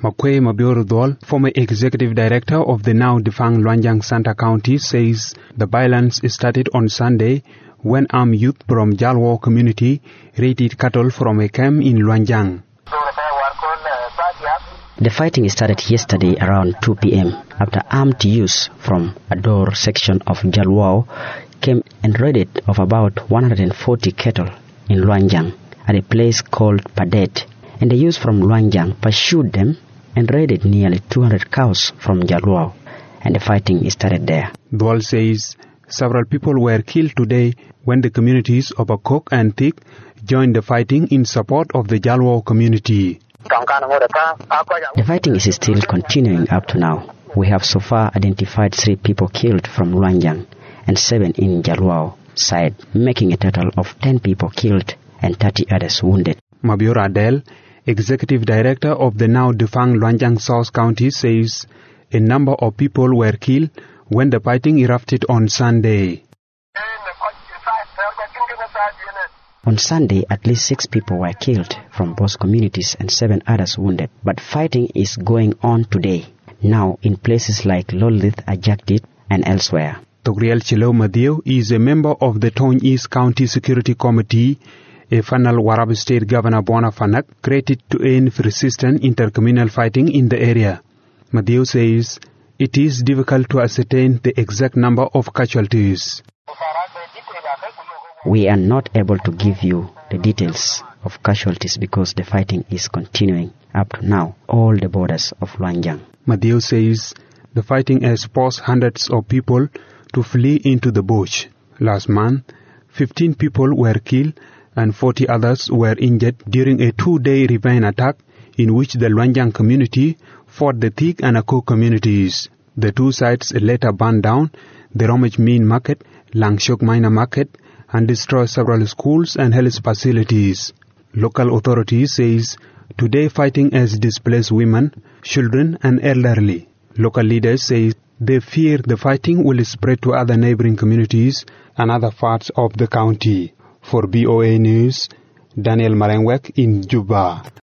Makwe Mabior, former executive director of the now defunct Luanjang Santa County, says the violence started on Sunday when armed youth from Jalwo community raided cattle from a camp in Luanjang. The fighting started yesterday around 2 p.m. after armed youths from Ador section of Jalwo came and raided of about 140 cattle in Luanjang at a place called Padet, and the youths from Luanjang pursued them and raided nearly 200 cows from Jalwo, and the fighting started there. Dwal says several people were killed today when the communities of Akok and Tik joined the fighting in support of the Jalwo community. The fighting is still continuing up to now. We have so far identified 3 people killed from Luanjang and 7 in Jalwo side, making a total of 10 people killed and 30 others wounded. Mabior Adel, executive director of the now defunct Luanjang South County, says a number of people were killed when the fighting erupted on Sunday. On Sunday, at least 6 people were killed from both communities and 7 others wounded. But fighting is going on today, now in places like Lolith, Ajaktit, and elsewhere. Togriel Chilo Madio is a member of the Tone East County Security Committee, a final Warab State Governor Bona Fanak created to end persistent intercommunal fighting in the area. Madio says it is difficult to ascertain the exact number of casualties. We are not able to give you the details of casualties because the fighting is continuing up to now, all the borders of Luanjang. Madio says the fighting has forced hundreds of people to flee into the bush. Last month, 15 people were killed and 40 others were injured during a 2-day revenge attack in which the Luanjang community fought the Tik and Akok communities. The 2 sides later burned down the Romaj Main Market, Langshok Minor Market, and destroyed several schools and health facilities. Local authorities says today fighting has displaced women, children and elderly. Local leaders say they fear the fighting will spread to other neighboring communities and other parts of the county. For BOA News, Daniel Marengwek in Juba.